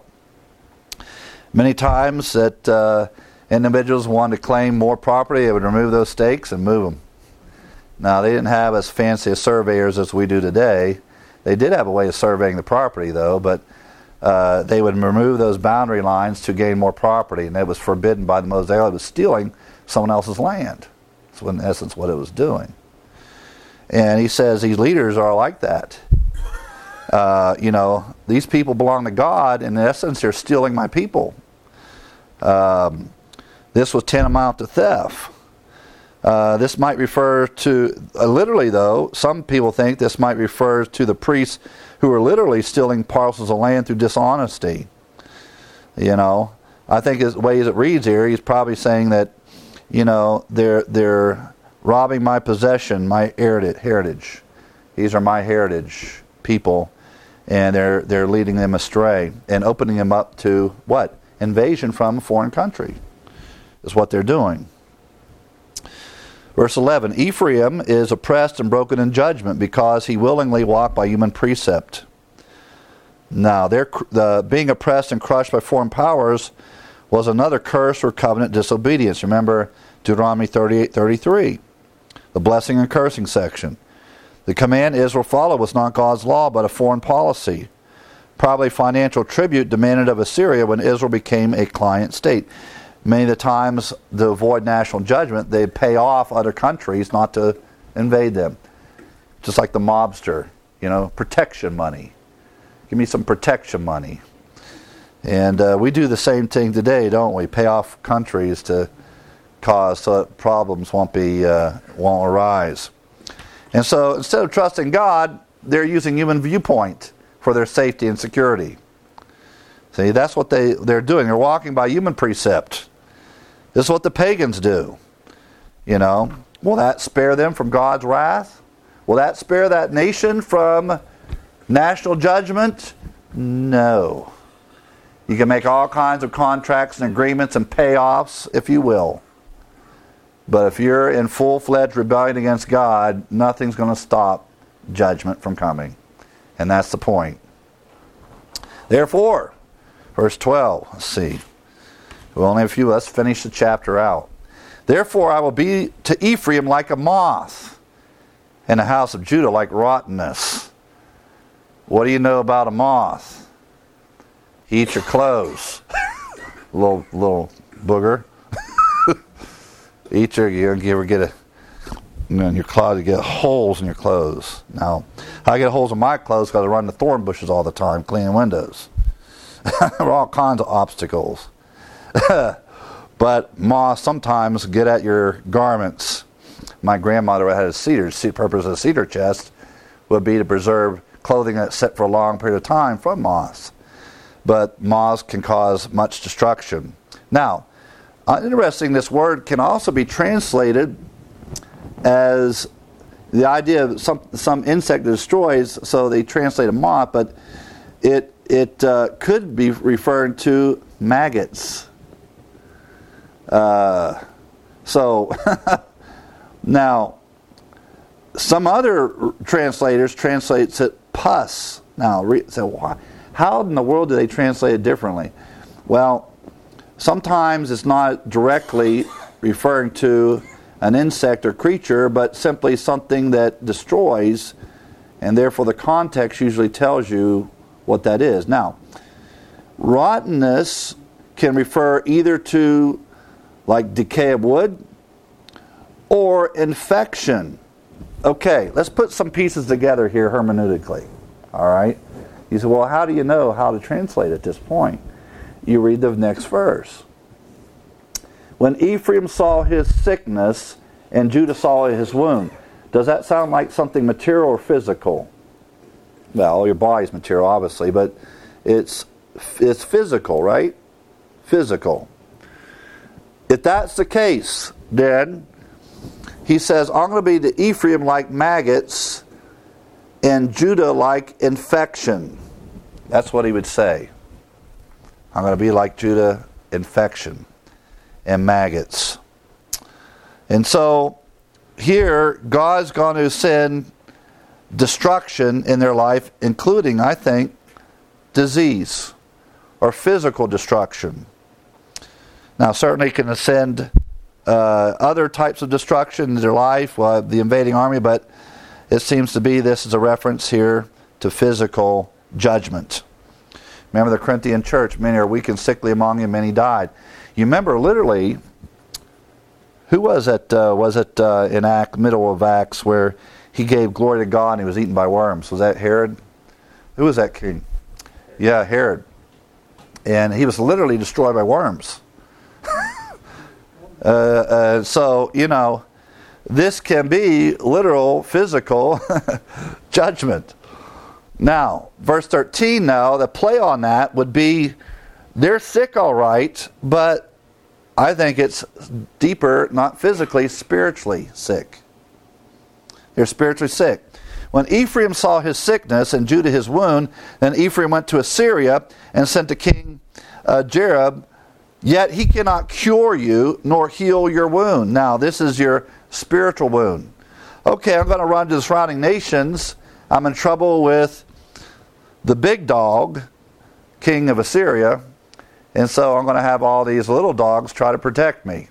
[SPEAKER 1] Many times that uh, individuals wanted to claim more property, they would remove those stakes and move them. Now, they didn't have as fancy as surveyors as we do today. They did have a way of surveying the property, though, but uh, they would remove those boundary lines to gain more property, and that was forbidden by the Mosaic. It was stealing someone else's land. That's in essence what it was doing. And he says these leaders are like that. Uh, you know, these people belong to God, and in essence, they're stealing my people. Um, this was tantamount to theft. Uh, this might refer to, uh, literally though, some people think this might refer to the priests who are literally stealing parcels of land through dishonesty. You know, I think the way it reads here, he's probably saying that, you know, they're they're robbing my possession, my heritage. These are my heritage people, and they're they're leading them astray and opening them up to what? Invasion from a foreign country is what they're doing. Verse eleven, Ephraim is oppressed and broken in judgment because he willingly walked by human precept. Now, their, the, being oppressed and crushed by foreign powers was another curse or covenant disobedience. Remember Deuteronomy thirty-eight thirty-three, the blessing and cursing section. The command Israel followed was not God's law, but a foreign policy. Probably financial tribute demanded of Assyria when Israel became a client state. Many of the times, to avoid national judgment, they pay off other countries not to invade them. Just like the mobster, you know, protection money. Give me some protection money. And uh, we do the same thing today, don't we? Pay off countries to cause so that problems won't be uh, won't arise. And so, instead of trusting God, they're using human viewpoint for their safety and security. See, that's what they, they're doing. They're walking by human precept. This is what the pagans do. You know, will that spare them from God's wrath? Will that spare that nation from national judgment? No. You can make all kinds of contracts and agreements and payoffs, if you will. But if you're in full-fledged rebellion against God, nothing's going to stop judgment from coming. And that's the point. Therefore, verse twelve, let's see. We only have a few. Let's finish the chapter out. Therefore I will be to Ephraim like a moth, and the house of Judah like rottenness. What do you know about a moth? He eats your clothes. little little booger. Eat your, you ever get a, you know, in your closet, you get holes in your clothes. Now, I get holes in my clothes because I run the thorn bushes all the time, cleaning windows. There are all kinds of obstacles. But moths sometimes get at your garments. My grandmother had a cedar. The purpose of a cedar chest would be to preserve clothing that's set for a long period of time from moths. But moths can cause much destruction. Now, uh, interesting, this word can also be translated as the idea of some some insect that destroys, so they translate a moth, but it it uh, could be referring to maggots. Uh, so, now, some other translators translates it pus. Now, re, so why, how in the world do they translate it differently? Well, sometimes it's not directly referring to an insect or creature, but simply something that destroys, and therefore the context usually tells you what that is. Now, rottenness can refer either to like decay of wood or infection. Okay, let's put some pieces together here hermeneutically. All right? You say, well, how do you know how to translate at this point? You read the next verse. When Ephraim saw his sickness and Judah saw his wound. Does that sound like something material or physical? Well, your body's material, obviously, but it's it's physical, right? Physical. If that's the case, then he says, I'm going to be to Ephraim like maggots and Judah like infection. That's what he would say. I'm going to be like Judah, infection and maggots. And so here, God's going to send destruction in their life, including, I think, disease or physical destruction. Now, certainly can send uh, other types of destruction in their life, uh, the invading army, but it seems to be this is a reference here to physical judgment. Remember the Corinthian church, many are weak and sickly among you, many died. You remember literally, who was it, uh, was it uh, in Act, middle of Acts, where he gave glory to God and he was eaten by worms? Was that Herod? Who was that king? Yeah, Herod. And he was literally destroyed by worms. uh, uh, so, you know, this can be literal, physical judgment. Now, verse thirteen now, the play on that would be, they're sick all right, but I think it's deeper, not physically, spiritually sick. They're spiritually sick. When Ephraim saw his sickness and Judah his wound, then Ephraim went to Assyria and sent to King uh, Jareb, yet he cannot cure you nor heal your wound. Now, this is your spiritual wound. Okay, I'm going to run to the surrounding nations. I'm in trouble with the big dog, king of Assyria, and so I'm going to have all these little dogs try to protect me.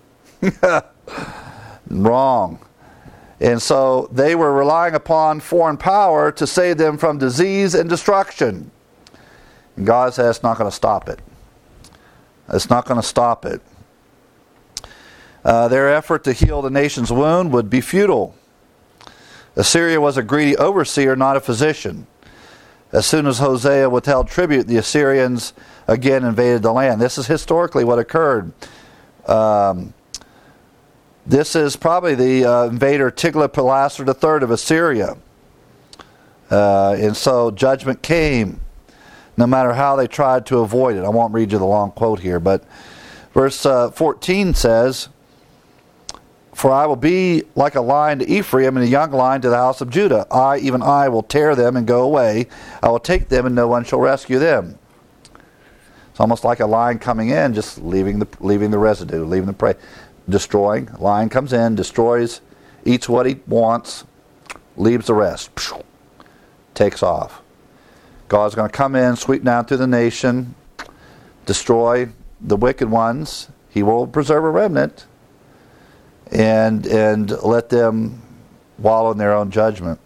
[SPEAKER 1] Wrong. And so they were relying upon foreign power to save them from disease and destruction. And God says it's not going to stop it. It's not going to stop it. Uh, their effort to heal the nation's wound would be futile. Assyria was a greedy overseer, not a physician. As soon as Hosea withheld tribute, the Assyrians again invaded the land. This is historically what occurred. Um, this is probably the uh, invader Tiglath-Pileser the third of Assyria. Uh, and so judgment came, no matter how they tried to avoid it. I won't read you the long quote here, but verse uh, fourteen says, for I will be like a lion to Ephraim and a young lion to the house of Judah. I, even I, will tear them and go away. I will take them and no one shall rescue them. It's almost like a lion coming in, just leaving the leaving the residue, leaving the prey. Destroying. Lion comes in, destroys, eats what he wants, leaves the rest. Takes off. God's going to come in, sweep down through the nation, destroy the wicked ones. He will preserve a remnant. And and let them wallow in their own judgment.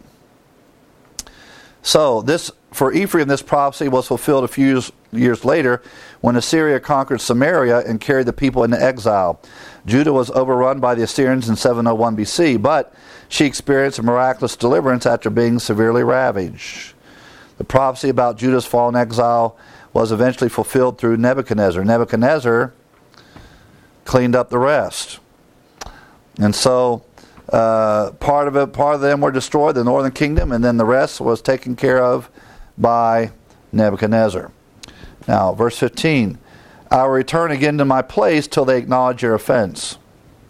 [SPEAKER 1] So this for Ephraim, this prophecy was fulfilled a few years, years later when Assyria conquered Samaria and carried the people into exile. Judah was overrun by the Assyrians in seven oh one B C, but she experienced a miraculous deliverance after being severely ravaged. The prophecy about Judah's fall in exile was eventually fulfilled through Nebuchadnezzar. Nebuchadnezzar cleaned up the rest. And so uh, part of it, part of them were destroyed, the northern kingdom, and then the rest was taken care of by Nebuchadnezzar. Now, verse fifteen, I will return again to my place till they acknowledge your offense.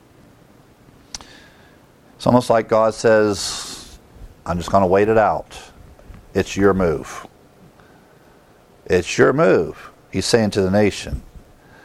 [SPEAKER 1] It's almost like God says, I'm just going to wait it out. It's your move. It's your move, he's saying to the nation.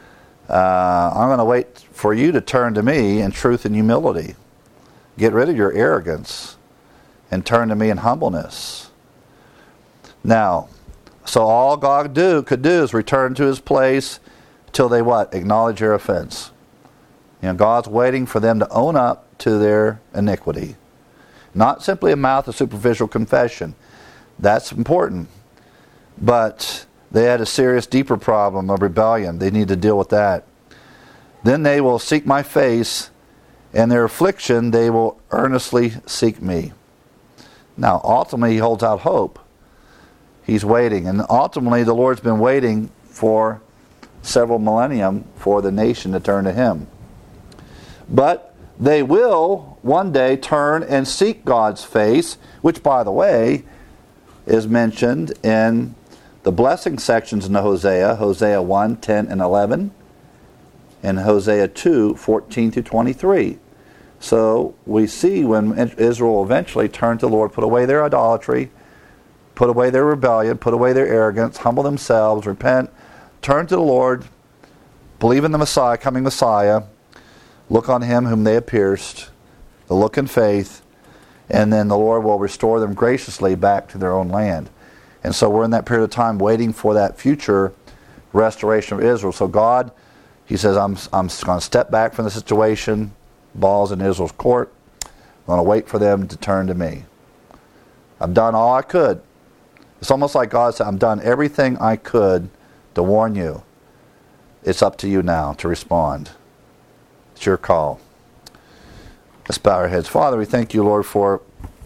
[SPEAKER 1] Uh, I'm going to wait for you to turn to me in truth and humility. Get rid of your arrogance and turn to me in humbleness. Now, so all God do could do is return to his place till they what? Acknowledge their offense. You know, God's waiting for them to own up to their iniquity. Not simply a mouth of superficial confession. That's important. But they had a serious, deeper problem of rebellion. They need to deal with that. Then they will seek my face, and their affliction they will earnestly seek me. Now, ultimately, he holds out hope. He's waiting. And ultimately, the Lord's been waiting for several millennium for the nation to turn to him. But they will one day turn and seek God's face, which, by the way, is mentioned in the blessing sections in Hosea, Hosea one, ten, and eleven, and Hosea two, fourteen to twenty-three. So we see when Israel eventually turned to the Lord, put away their idolatry, put away their rebellion, put away their arrogance, humble themselves, repent, turn to the Lord, believe in the Messiah, coming Messiah, look on him whom they have pierced, the look in faith, and then the Lord will restore them graciously back to their own land. And so we're in that period of time waiting for that future restoration of Israel. So God, he says, I'm, I'm going to step back from the situation, ball's in Israel's court. I'm going to wait for them to turn to me. I've done all I could. It's almost like God said, I've done everything I could to warn you. It's up to you now to respond. It's your call. Let's bow our heads. Father, we thank you, Lord, for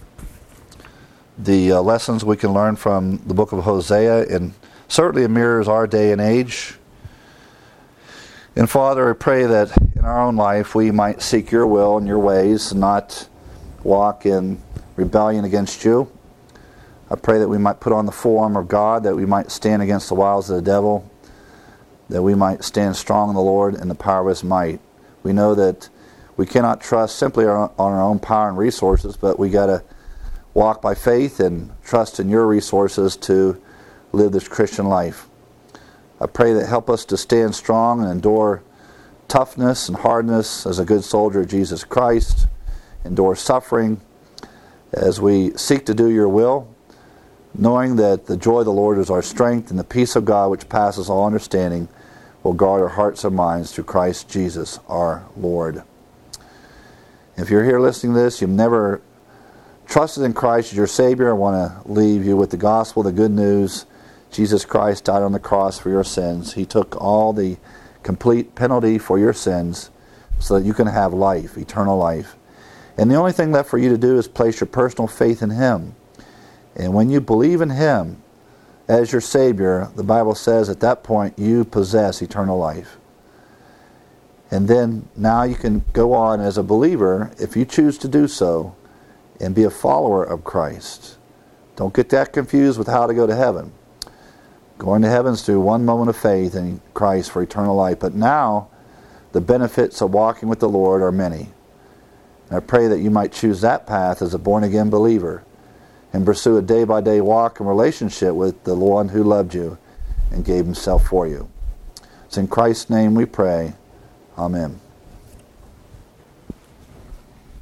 [SPEAKER 1] the uh, lessons we can learn from the book of Hosea, and certainly it mirrors our day and age. And Father, I pray that in our own life we might seek your will and your ways, and not walk in rebellion against you. I pray that we might put on the full armor of God, that we might stand against the wiles of the devil, that we might stand strong in the Lord and the power of his might. We know that we cannot trust simply on our own power and resources, but we got to walk by faith and trust in your resources to live this Christian life. I pray that help us to stand strong and endure toughness and hardness as a good soldier of Jesus Christ, endure suffering as we seek to do your will, knowing that the joy of the Lord is our strength, and the peace of God which passes all understanding will guard our hearts and minds through Christ Jesus our Lord. If you're here listening to this, you've never trusted in Christ as your Savior, I want to leave you with the gospel, the good news. Jesus Christ died on the cross for your sins. He took all the complete penalty for your sins so that you can have life, eternal life. And the only thing left for you to do is place your personal faith in him. And when you believe in him as your Savior, the Bible says at that point you possess eternal life. And then now you can go on as a believer, if you choose to do so, and be a follower of Christ. Don't get that confused with how to go to heaven. Going to heaven is through one moment of faith in Christ for eternal life. But now, the benefits of walking with the Lord are many. And I pray that you might choose that path as a born-again believer and pursue a day-by-day walk and relationship with the one who loved you and gave himself for you. It's in Christ's name we pray. Amen.